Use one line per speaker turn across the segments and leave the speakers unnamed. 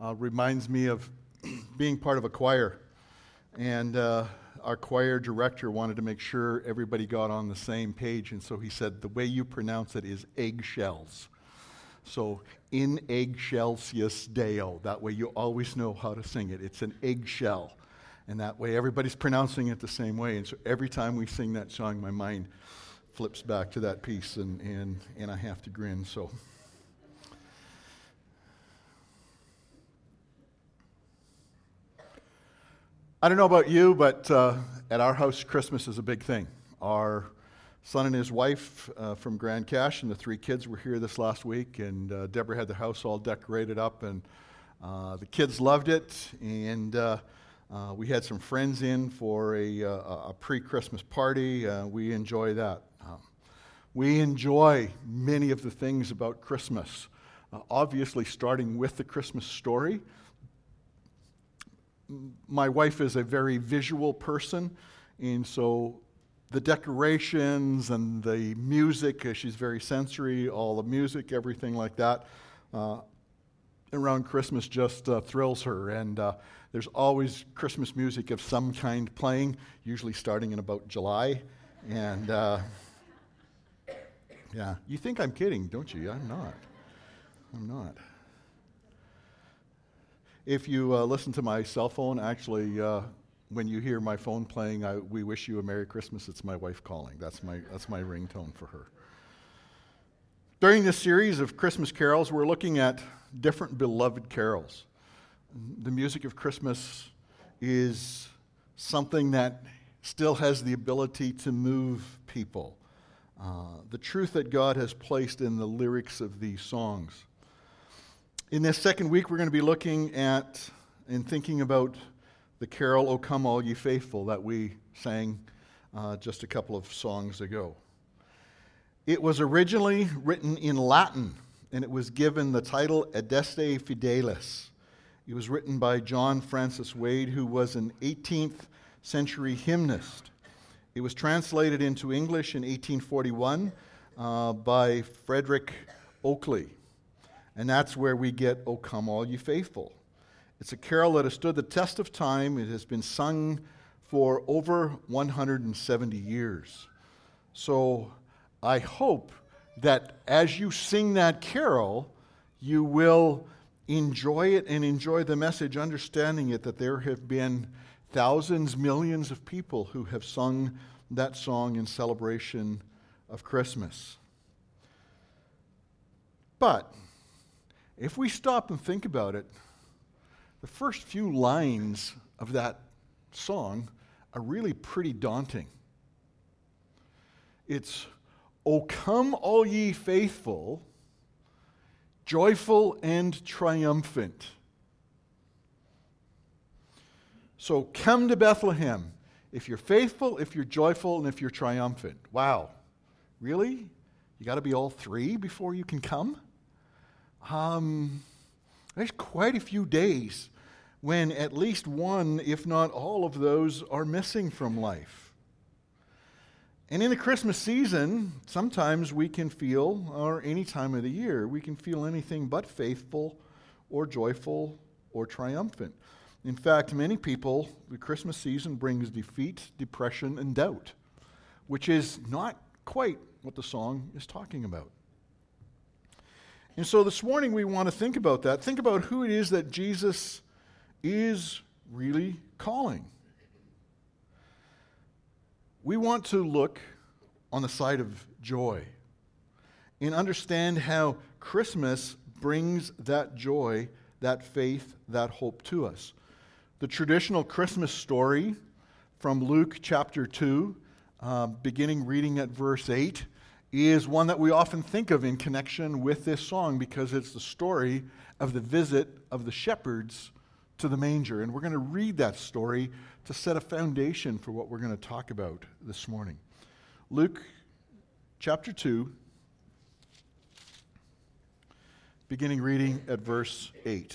reminds me of being part of a choir. And our choir director wanted to make sure everybody got on the same page. And so he said, the way you pronounce it is eggshells. So, in eggshells Deo. That way you always know how to sing it. It's an eggshell. And that way everybody's pronouncing it the same way. And so every time we sing that song, my mind flips back to that piece, and I have to grin. So, I don't know about you, but at our house, Christmas is a big thing. Our son and his wife from Grand Cache and the 3 kids were here this last week, and Deborah had the house all decorated up, and the kids loved it, and we had some friends in for a pre-Christmas party. We enjoy that. We enjoy many of the things about Christmas, obviously starting with the Christmas story. My wife is a very visual person, and so the decorations and the music, she's very sensory, all the music, everything like that, around Christmas just thrills her. And there's always Christmas music of some kind playing, usually starting in about July. And yeah, you think I'm kidding, don't you? I'm not. If you listen to my cell phone, actually, when you hear my phone playing, we wish you a Merry Christmas. It's my wife calling. That's my ringtone for her. During this series of Christmas carols, we're looking at different beloved carols. The music of Christmas is something that still has the ability to move people. The truth that God has placed in the lyrics of these songs. In this second week, we're going to be looking at and thinking about the carol, O Come All Ye Faithful, that we sang just a couple of songs ago. It was originally written in Latin, and it was given the title Adeste Fideles. It was written by John Francis Wade, who was an 18th century hymnist. It was translated into English in 1841 by Frederick Oakley. And that's where we get O Come All Ye Faithful. It's a carol that has stood the test of time. It has been sung for over 170 years. So I hope that as you sing that carol, you will enjoy it and enjoy the message, understanding it that there have been thousands, millions of people who have sung that song in celebration of Christmas. But if we stop and think about it, the first few lines of that song are really pretty daunting. It's, O come all ye faithful, joyful and triumphant. So come to Bethlehem if you're faithful, if you're joyful, and if you're triumphant. Wow. Really? You got to be all 3 before you can come? There's quite a few days when at least one, if not all of those, are missing from life. And in the Christmas season, sometimes we can feel, or any time of the year, we can feel anything but faithful or joyful or triumphant. In fact, many people, the Christmas season brings defeat, depression, and doubt, which is not quite what the song is talking about. And so this morning we want to think about that. Think about who it is that Jesus is really calling. We want to look on the side of joy and understand how Christmas brings that joy, that faith, that hope to us. The traditional Christmas story from Luke chapter 2, beginning reading at verse 8, is one that we often think of in connection with this song because it's the story of the visit of the shepherds to the manger. And we're going to read that story to set a foundation for what we're going to talk about this morning. Luke chapter 2, beginning reading at verse 8.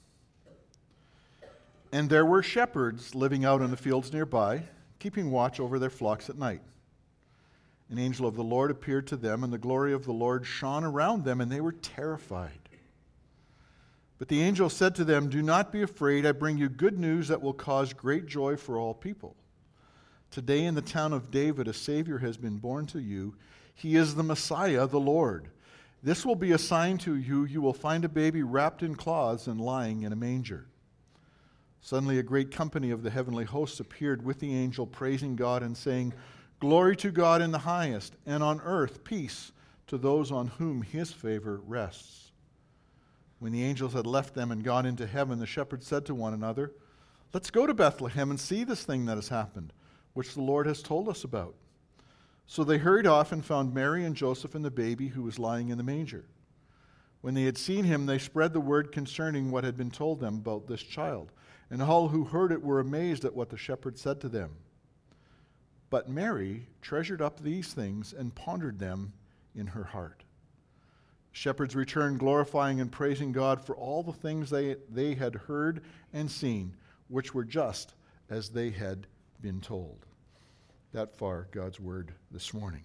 And there were shepherds living out in the fields nearby, keeping watch over their flocks at night. An angel of the Lord appeared to them, and the glory of the Lord shone around them, and they were terrified. But the angel said to them, "Do not be afraid. I bring you good news that will cause great joy for all people. Today in the town of David a Savior has been born to you. He is the Messiah, the Lord. This will be a sign to you. You will find a baby wrapped in cloths and lying in a manger." Suddenly a great company of the heavenly hosts appeared with the angel, praising God and saying, "Glory to God in the highest, and on earth peace to those on whom his favor rests." When the angels had left them and gone into heaven, the shepherds said to one another, "Let's go to Bethlehem and see this thing that has happened, which the Lord has told us about." So they hurried off and found Mary and Joseph and the baby who was lying in the manger. When they had seen him, they spread the word concerning what had been told them about this child. And all who heard it were amazed at what the shepherds said to them. But Mary treasured up these things and pondered them in her heart. Shepherds returned, glorifying and praising God for all the things they had heard and seen, which were just as they had been told. That far, God's word this morning.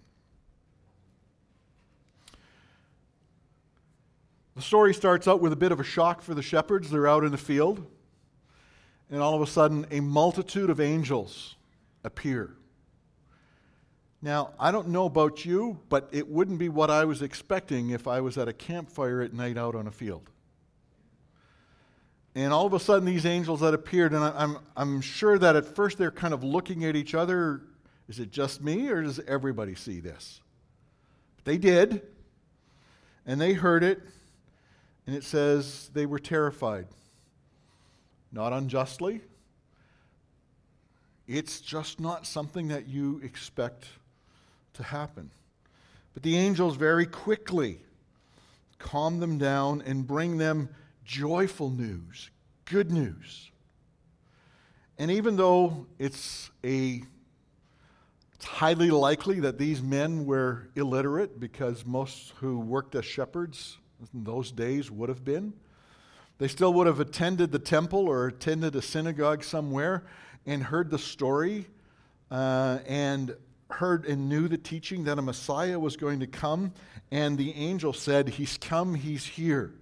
The story starts out with a bit of a shock for the shepherds. They're out in the field, and all of a sudden, a multitude of angels appear. Now, I don't know about you, but it wouldn't be what I was expecting if I was at a campfire at night out on a field. And all of a sudden, these angels that appeared, and I'm sure that at first they're kind of looking at each other. Is it just me, or does everybody see this? But they did, and they heard it, and it says they were terrified. Not unjustly. It's just not something that you expect to happen. But the angels very quickly calm them down and bring them joyful news, good news. And even though it's highly likely that these men were illiterate, because most who worked as shepherds in those days would have been, they still would have attended the temple or attended a synagogue somewhere and heard the story and heard and knew the teaching that a Messiah was going to come. And the angel said, "He's come, he's here."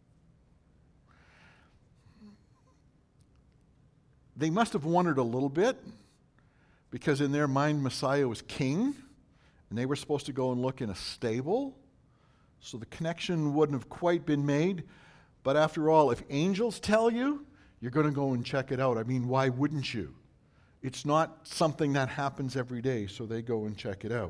They must have wondered a little bit, because in their mind Messiah was king, and they were supposed to go and look in a stable. So the connection wouldn't have quite been made. But after all, if angels tell you, you're going to go and check it out. I mean, why wouldn't you? It's not something that happens every day, so they go and check it out.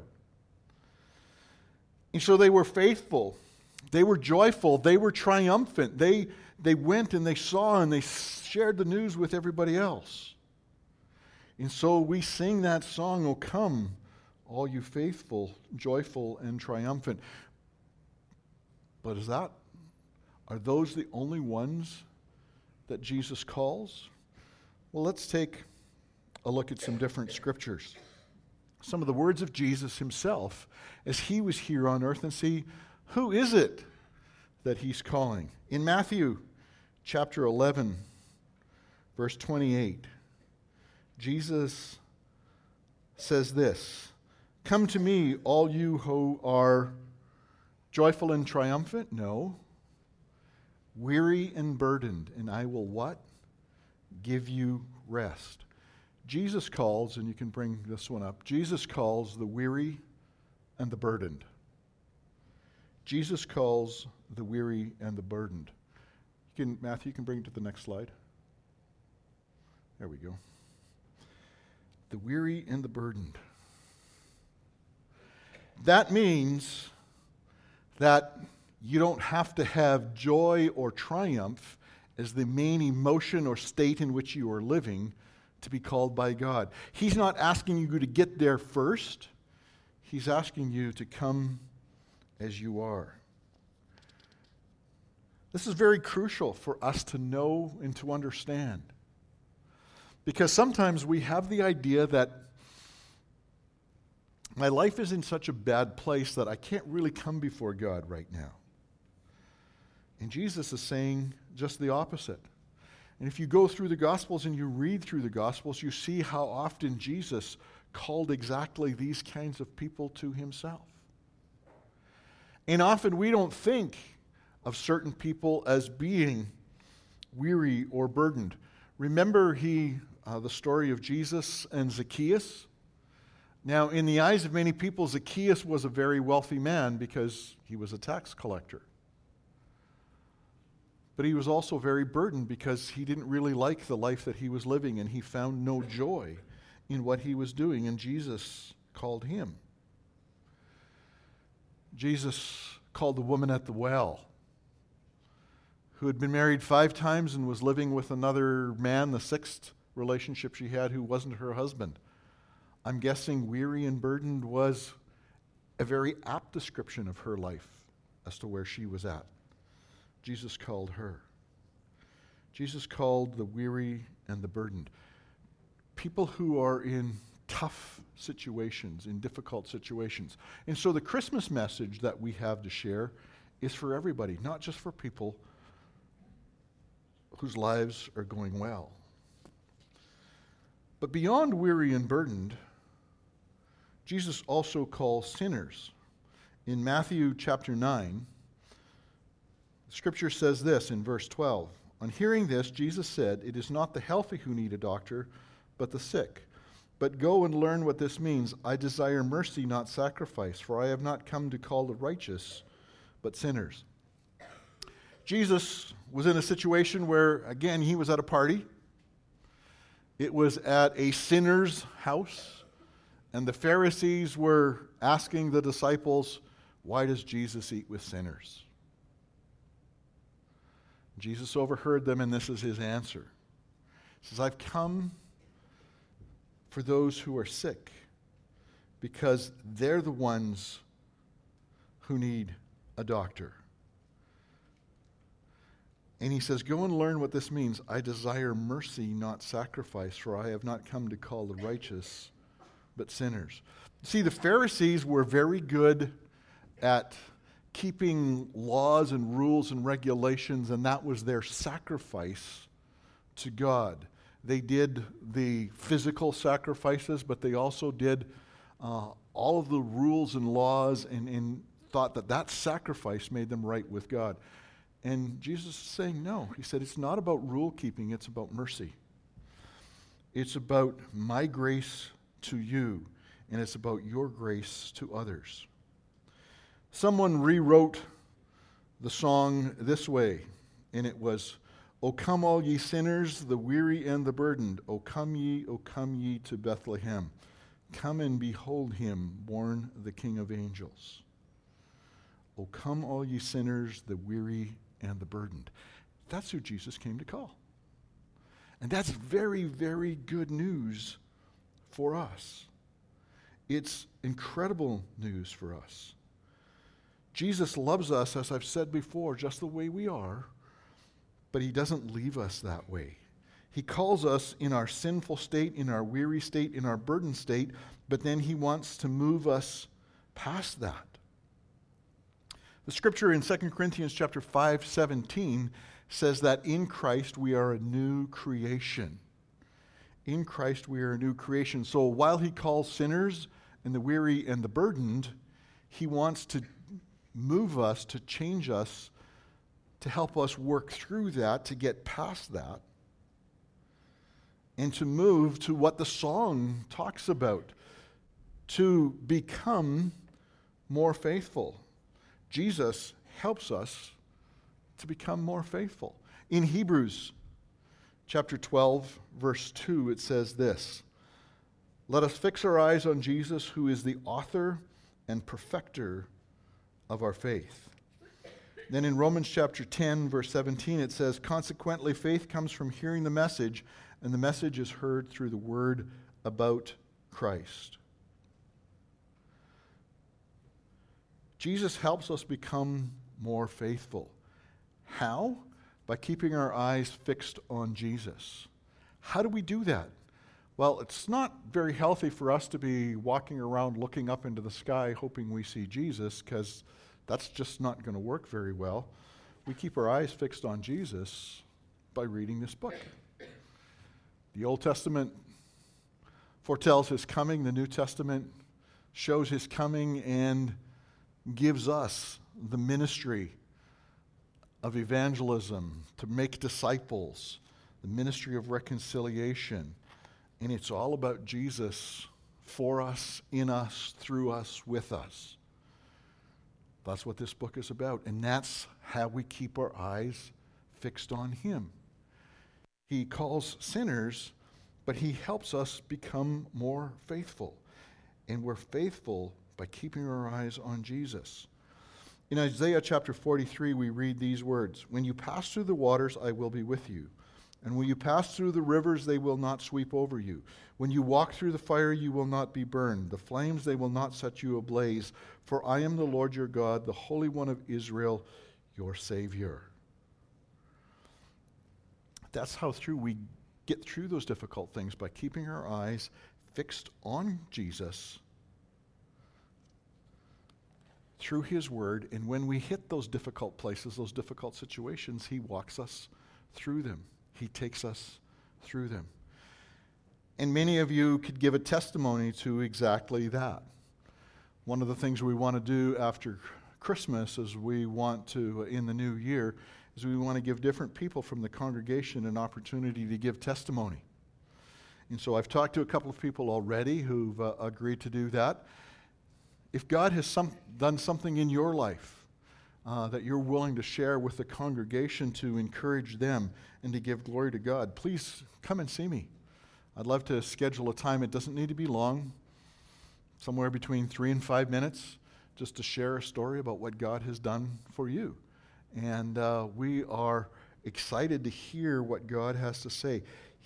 And so they were faithful. They were joyful. They were triumphant. They went and they saw and they shared the news with everybody else. And so we sing that song, "O come, all you faithful, joyful, and triumphant." But are those the only ones that Jesus calls? Well, let's take a look at some different scriptures. Some of the words of Jesus himself as he was here on earth, and see who is it that he's calling. In Matthew chapter 11, verse 28, Jesus says this, "Come to me, all you who are joyful and triumphant?" No. "Weary and burdened, and I will" what? "Give you rest." Jesus calls, and you can bring this one up, Jesus calls the weary and the burdened. Jesus calls the weary and the burdened. Matthew, you can bring it to the next slide. There we go. The weary and the burdened. That means that you don't have to have joy or triumph as the main emotion or state in which you are living to be called by God. He's not asking you to get there first. He's asking you to come as you are. This is very crucial for us to know and to understand. Because sometimes we have the idea that my life is in such a bad place that I can't really come before God right now. And Jesus is saying just the opposite. And if you go through the Gospels and you read through the Gospels, you see how often Jesus called exactly these kinds of people to himself. And often we don't think of certain people as being weary or burdened. Remember the story of Jesus and Zacchaeus? Now, in the eyes of many people, Zacchaeus was a very wealthy man because he was a tax collector. But he was also very burdened because he didn't really like the life that he was living, and he found no joy in what he was doing, and Jesus called him. Jesus called the woman at the well, who had been married 5 times and was living with another man, the 6th relationship she had, who wasn't her husband. I'm guessing weary and burdened was a very apt description of her life as to where she was at. Jesus called her. Jesus called the weary and the burdened. People who are in tough situations, in difficult situations. And so the Christmas message that we have to share is for everybody, not just for people whose lives are going well. But beyond weary and burdened, Jesus also calls sinners. In Matthew chapter 9, Scripture says this in verse 12. On hearing this, Jesus said, "It is not the healthy who need a doctor, but the sick. But go and learn what this means. I desire mercy, not sacrifice, for I have not come to call the righteous, but sinners." Jesus was in a situation where, again, he was at a party. It was at a sinner's house. And the Pharisees were asking the disciples, "Why does Jesus eat with sinners?" Jesus overheard them, and this is his answer. He says, "I've come for those who are sick, because they're the ones who need a doctor." And he says, "Go and learn what this means. I desire mercy, not sacrifice, for I have not come to call the righteous, but sinners." See, the Pharisees were very good at keeping laws and rules and regulations, and that was their sacrifice to God. They did the physical sacrifices, but they also did all of the rules and laws and thought that sacrifice made them right with God. And Jesus is saying no. He said it's not about rule keeping, it's about mercy. It's about my grace to you, and it's about your grace to others. Someone rewrote the song this way, and it was, "O come all ye sinners, the weary and the burdened, O come ye to Bethlehem. Come and behold him, born the King of angels. O come all ye sinners, the weary and the burdened." That's who Jesus came to call. And that's very, very good news for us. It's incredible news for us. Jesus loves us, as I've said before, just the way we are, but he doesn't leave us that way. He calls us in our sinful state, in our weary state, in our burdened state, but then he wants to move us past that. The scripture in 2 Corinthians chapter 5:17 says that in Christ we are a new creation. In Christ we are a new creation. So while he calls sinners and the weary and the burdened, he wants to move us, to change us, to help us work through that, to get past that, and to move to what the song talks about, to become more faithful. Jesus helps us to become more faithful. In Hebrews chapter 12, verse 2, it says this, "Let us fix our eyes on Jesus, who is the author and perfecter of our faith." Then in Romans chapter 10, verse 17, it says, "Consequently, faith comes from hearing the message, and the message is heard through the word about Christ." Jesus helps us become more faithful. How? By keeping our eyes fixed on Jesus. How do we do that? Well, it's not very healthy for us to be walking around looking up into the sky hoping we see Jesus, because that's just not going to work very well. We keep our eyes fixed on Jesus by reading this book. The Old Testament foretells his coming. The New Testament shows his coming and gives us the ministry of evangelism, to make disciples, the ministry of reconciliation. And it's all about Jesus for us, in us, through us, with us. That's what this book is about. And that's how we keep our eyes fixed on Him. He calls sinners, but He helps us become more faithful. And we're faithful by keeping our eyes on Jesus. In Isaiah chapter 43, we read these words, "When you pass through the waters, I will be with you. And when you pass through the rivers, they will not sweep over you. When you walk through the fire, you will not be burned. The flames, they will not set you ablaze. For I am the Lord your God, the Holy One of Israel, your Savior." That's how we get through those difficult things, by keeping our eyes fixed on Jesus through His Word. And when we hit those difficult places, those difficult situations, He walks us through them. He takes us through them. And many of you could give a testimony to exactly that. One of the things we want to do after Christmas is we want to, in the new year, is we want to give different people from the congregation an opportunity to give testimony. And so I've talked to a couple of people already who've agreed to do that. If God has done something in your life that you're willing to share with the congregation to encourage them and to give glory to God, please come and see me. I'd love to schedule a time. It doesn't need to be long, somewhere between 3 and 5 minutes, just to share a story about what God has done for you. And we are excited to hear what God has to say.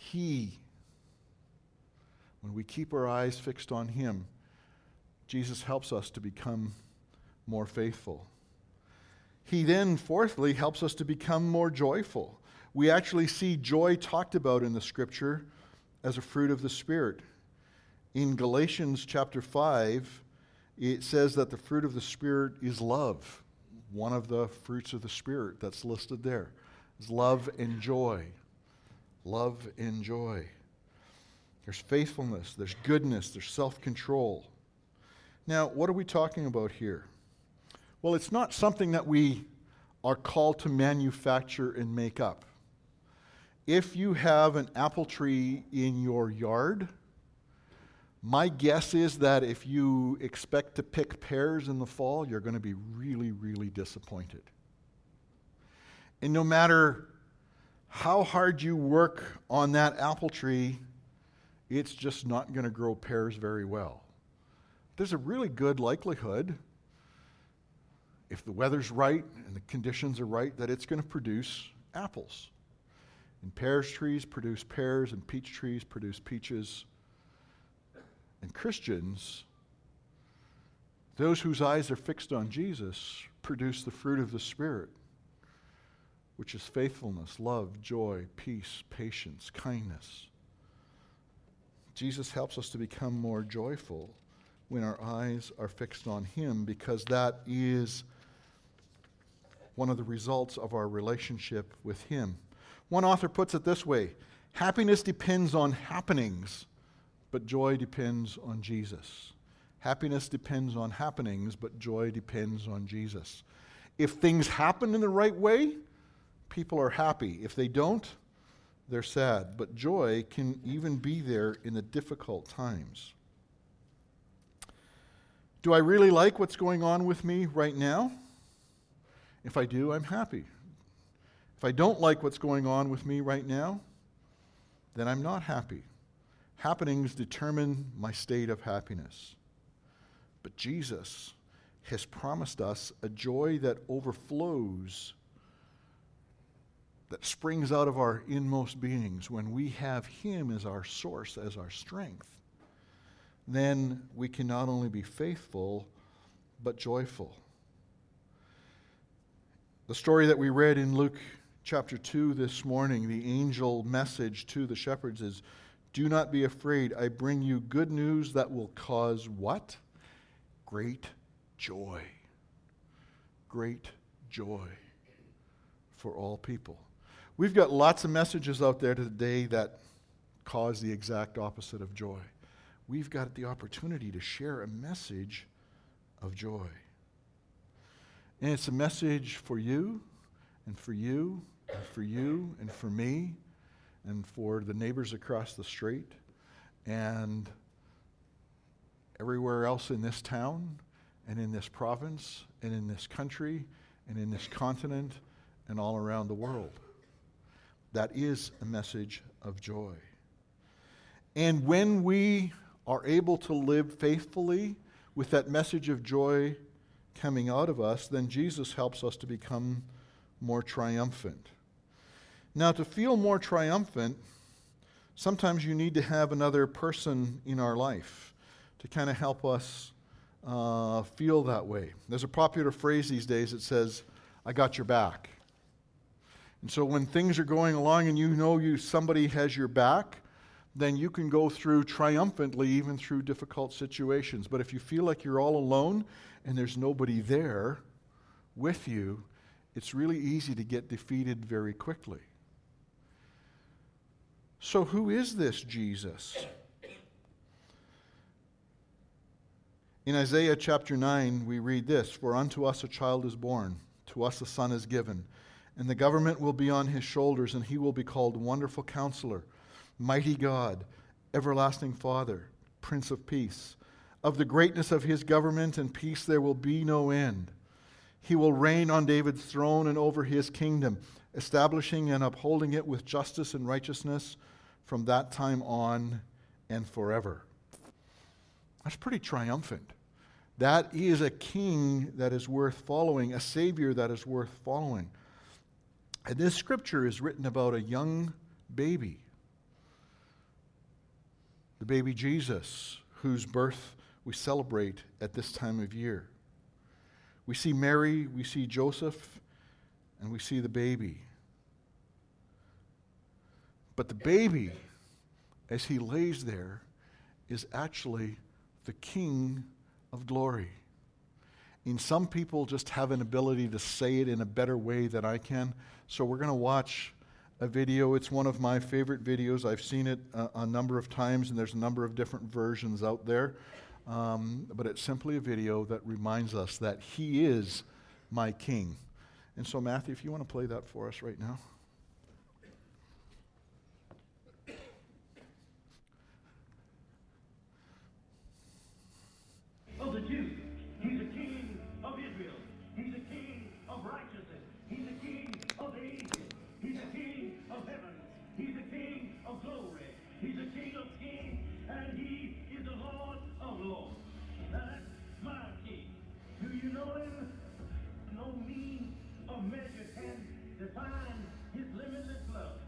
When we keep our eyes fixed on Him, Jesus helps us to become more faithful. He then, fourthly, helps us to become more joyful. We actually see joy talked about in the Scripture as a fruit of the Spirit. In Galatians chapter 5, it says that the fruit of the Spirit is love. One of the fruits of the Spirit that's listed there is love and joy. Love and joy. There's faithfulness, there's goodness, there's self-control. Now, what are we talking about here? Well, it's not something that we are called to manufacture and make up. If you have an apple tree in your yard, my guess is that if you expect to pick pears in the fall, you're going to be really, really disappointed. And no matter how hard you work on that apple tree, it's just not going to grow pears very well. There's a really good likelihood, if the weather's right and the conditions are right, that it's going to produce apples. And pears trees produce pears, and peach trees produce peaches. And Christians, those whose eyes are fixed on Jesus, produce the fruit of the Spirit, which is faithfulness, love, joy, peace, patience, kindness. Jesus helps us to become more joyful when our eyes are fixed on Him, because that is one of the results of our relationship with Him. One author puts it this way: happiness depends on happenings, but joy depends on Jesus. Happiness depends on happenings, but joy depends on Jesus. If things happen in the right way, people are happy. If they don't, they're sad. But joy can even be there in the difficult times. Do I really like what's going on with me right now? If I do, I'm happy. If I don't like what's going on with me right now, then I'm not happy. Happenings determine my state of happiness. But Jesus has promised us a joy that overflows, that springs out of our inmost beings. When we have Him as our source, as our strength, then we can not only be faithful, but joyful. The story that we read in Luke chapter 2 this morning, the angel message to the shepherds is, "Do not be afraid. I bring you good news that will cause" what? Great joy. Great joy for all people. We've got lots of messages out there today that cause the exact opposite of joy. We've got the opportunity to share a message of joy. And it's a message for you, and for you, and for you, and for me, and for the neighbors across the street, and everywhere else in this town, and in this province, and in this country, and in this continent, and all around the world. That is a message of joy. And when we are able to live faithfully with that message of joy coming out of us, then Jesus helps us to become more triumphant. Now, to feel more triumphant, sometimes you need to have another person in our life to kind of help us feel that way. There's a popular phrase these days that says, "I got your back." And so when things are going along and you know somebody has your back, then you can go through triumphantly even through difficult situations. But if you feel like you're all alone and there's nobody there with you, it's really easy to get defeated very quickly. So who is this Jesus? In Isaiah chapter 9, we read this, "For unto us a child is born, to us a son is given, and the government will be on his shoulders, and he will be called Wonderful Counselor, Mighty God, Everlasting Father, Prince of Peace. Of the greatness of his government and peace there will be no end. He will reign on David's throne and over his kingdom, establishing and upholding it with justice and righteousness from that time on and forever." That's pretty triumphant. That is a king that is worth following, a savior that is worth following. And this scripture is written about a young baby. The baby Jesus, whose birth we celebrate at this time of year. We see Mary, we see Joseph, and we see the baby. But the baby, as he lays there, is actually the King of glory. And some people just have an ability to say it in a better way than I can. So we're going to watch a video. It's one of my favorite videos. I've seen it a number of times, and there's a number of different versions out there. But it's simply a video that reminds us that he is my king. And so, Matthew, if you want to play that for us right now.
Of the Jews, he's a king of Israel. He's a king of righteousness. He's a king of the ages. He's a king of heaven. He's a king of glory. He's a king of kings, and he is the Lord of lords. That's my king. Do you know him? No means of measure can define his limitless love.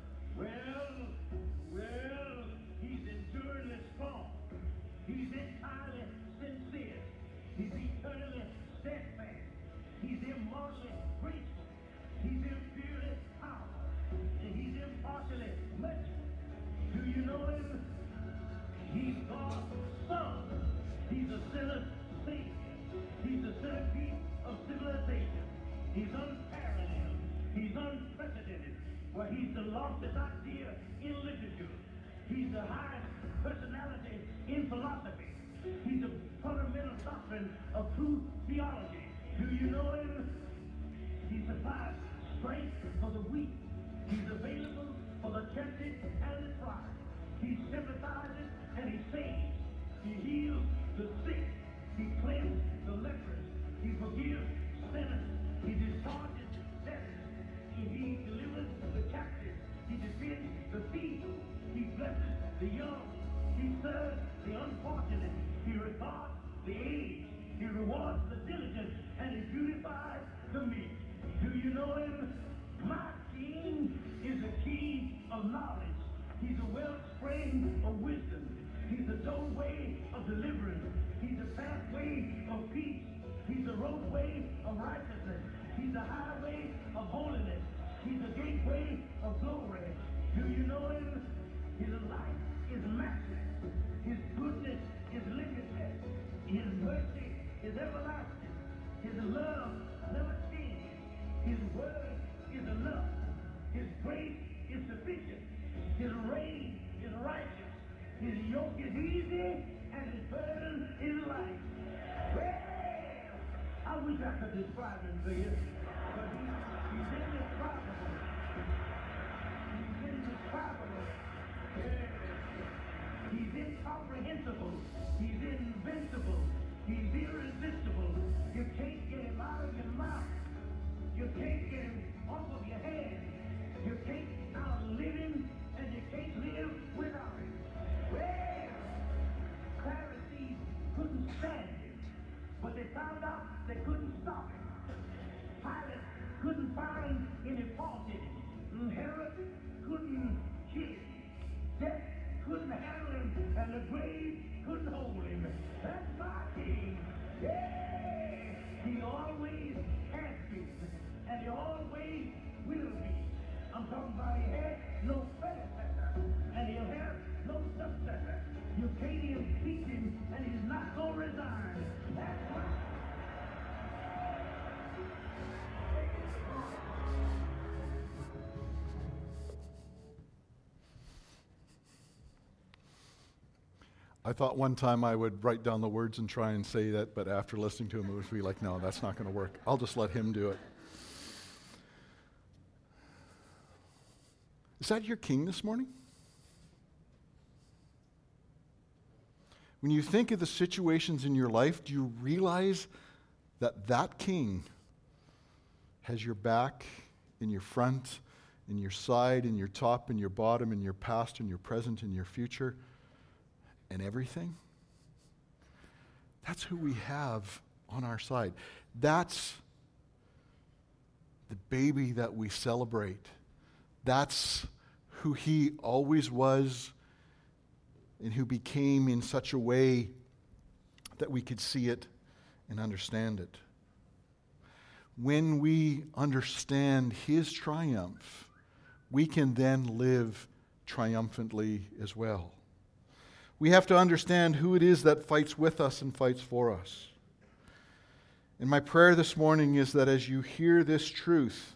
Well, he's enduringly strong. He's entirely sincere. He's eternally steadfast. He's immortally graceful. He's imperially powerful. And he's impartially merciful. Do you know him? He's God's son. He's a sinner's savior. He's the centerpiece of civilization. He's unparalleled. He's unprecedented. Well, he's the loftiest idea in literature. He's the highest personality in philosophy. He's a fundamental doctrine of true theology. Do you know him? He supplies strength for the weak. He's available for the tempted and the tried. He sympathizes and he saves. He heals the sick. He cleanses the lepers. He forgives sinners. He discharges debtors. He delivers the captive. He defends the thief. He blesses the young. He serves the unfortunate. He regards the aged. He rewards the diligent. And he beautifies the meek. Do you know him? My king is a king of knowledge. He's a wellspring of wisdom. He's the doorway of deliverance. He's the pathway of peace. He's the roadway of righteousness. He's the highway of holiness. He's the gateway of glory. Do you know him? His life is matchless. His goodness is limitless. His mercy is everlasting. His love never changes. His word is enough. His grace is sufficient. His reign is righteous. His yoke is easy and his burden is light. Well, I wish I could describe him to you, but he's in this indescribable. He's indescribable. Yeah. He's incomprehensible. He's invincible. He's irresistible. You can't get him out of your mouth. You can't get him off of your head. You can't outlive him, and you can't live without him. Well, Pharisees couldn't stand him, but they found out they couldn't stop him. Pilate couldn't find any fault in him. Herod couldn't kill him. Death couldn't handle him, and the grave couldn't hold him. That's my king. Yeah! He always has been, and he always will be. I'm talking about he had no predecessor, and he'll have no successor. You can't impeach him, and he's not going to resign. That's right.
I thought one time I would write down the words and try and say that, but after listening to him, it would be like, no, that's not going to work. I'll just let him do it. Is that your king this morning? When you think of the situations in your life, do you realize that that king has your back, in your front, in your side, in your top, in your bottom, in your past, in your present, in your future, and everything? That's who we have on our side. That's the baby that we celebrate. That's who he always was and who became in such a way that we could see it and understand it. When we understand his triumph, we can then live triumphantly as well. We have to understand who it is that fights with us and fights for us. And my prayer this morning is that as you hear this truth,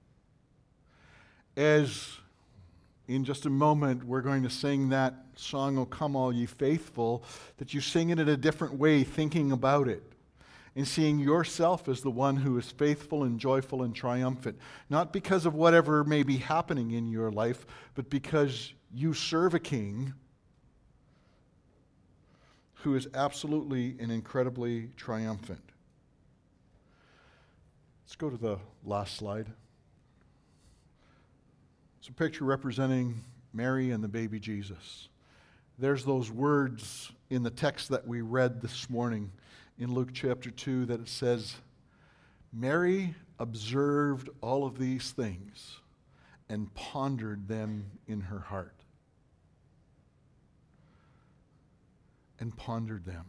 as in just a moment we're going to sing that song, "O Come All Ye Faithful," that you sing it in a different way, thinking about it, and seeing yourself as the one who is faithful and joyful and triumphant, not because of whatever may be happening in your life, but because you serve a king who is absolutely and incredibly triumphant. Let's go to the last slide. It's a picture representing Mary and the baby Jesus. There's those words in the text that we read this morning in Luke chapter 2 that it says, Mary observed all of these things and pondered them in her heart. And pondered them.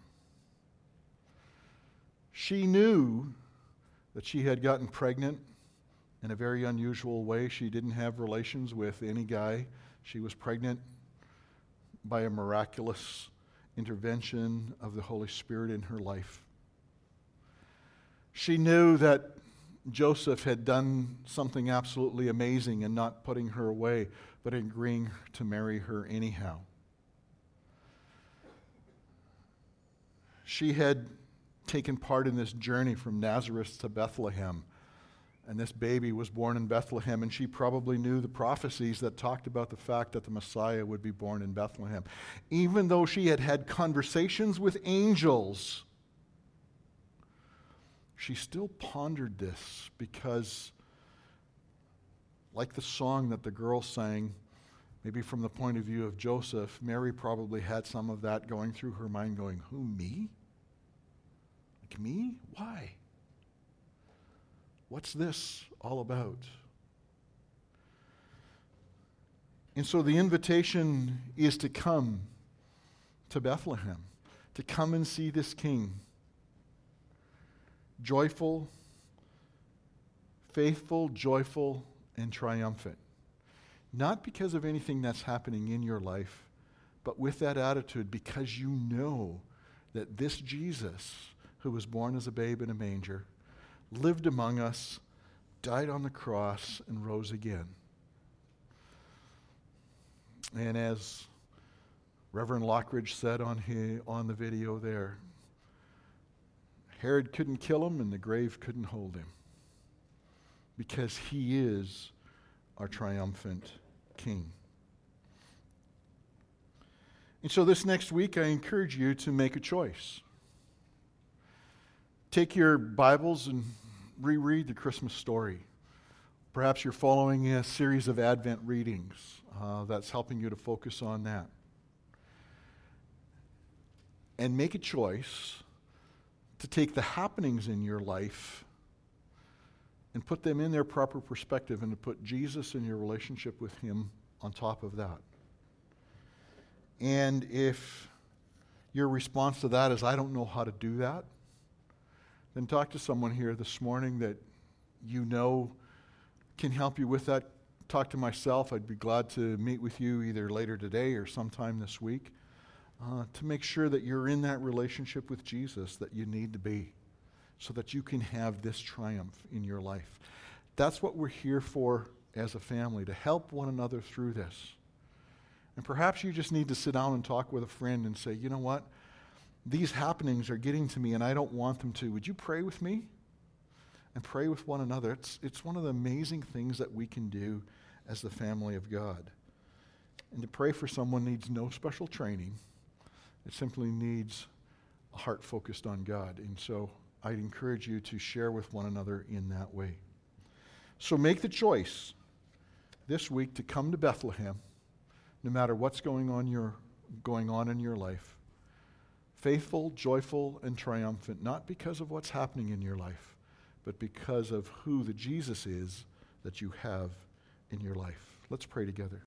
She knew that she had gotten pregnant in a very unusual way. She didn't have relations with any guy. She was pregnant by a miraculous intervention of the Holy Spirit in her life. She knew that Joseph had done something absolutely amazing in not putting her away, but agreeing to marry her anyhow. She had taken part in this journey from Nazareth to Bethlehem. And this baby was born in Bethlehem, and she probably knew the prophecies that talked about the fact that the Messiah would be born in Bethlehem. Even though she had had conversations with angels, she still pondered this because, like the song that the girl sang, maybe from the point of view of Joseph, Mary probably had some of that going through her mind going, who, me? Like me? Why? What's this all about? And so the invitation is to come to Bethlehem, to come and see this king. Joyful, faithful, joyful, and triumphant. Not because of anything that's happening in your life, but with that attitude because you know that this Jesus, who was born as a babe in a manger, lived among us, died on the cross, and rose again. And as Reverend Lockridge said on the video there, Herod couldn't kill him and the grave couldn't hold him. because he is our triumphant King. And so this next week, I encourage you to make a choice. Take your Bibles and reread the Christmas story. Perhaps you're following a series of Advent readings that's helping you to focus on that. And make a choice to take the happenings in your life and put them in their proper perspective, and to put Jesus and your relationship with him on top of that. And if your response to that is, I don't know how to do that, then talk to someone here this morning that you know can help you with that. Talk to myself. I'd be glad to meet with you either later today or sometime this week to make sure that you're in that relationship with Jesus that you need to be, so that you can have this triumph in your life. That's what we're here for as a family, to help one another through this. And perhaps you just need to sit down and talk with a friend and say, you know what? These happenings are getting to me and I don't want them to. Would you pray with me? And pray with one another. It's one of the amazing things that we can do as the family of God. And to pray for someone needs no special training. It simply needs a heart focused on God. And so I'd encourage you to share with one another in that way. So make the choice this week to come to Bethlehem, no matter what's going on in your life. Faithful, joyful, and triumphant, not because of what's happening in your life, but because of who the Jesus is that you have in your life. Let's pray together.